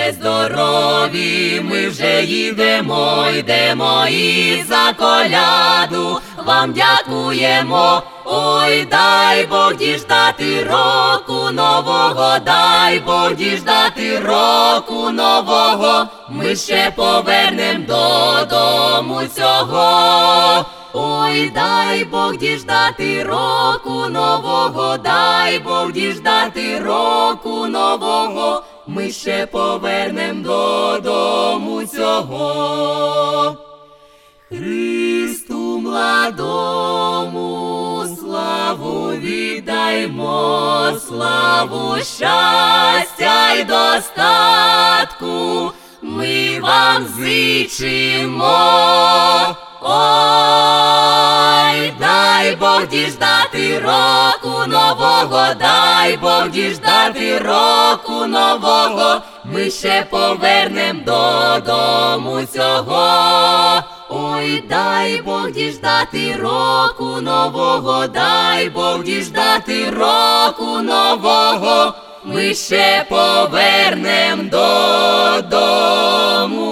вже здорові, ми вже йдемо і за коляду вам дякуємо. Ой, дай Бог діждати року нового, дай Бог діждати року нового, ми ще повернем додому цього. Ой, дай Бог діждати року нового, дай Бог діждати року нового, ми ще повернем додому цього. Христу младому славу віддаймо, славу, щастя й достатку ми вам зичимо. Ой, дай Бог діждати року нового, дай Бог діждати року нового, ми ще повернем додому цього. Ой, дай Бог діждати року нового, дай Бог діждати року нового, ми ще повернем додому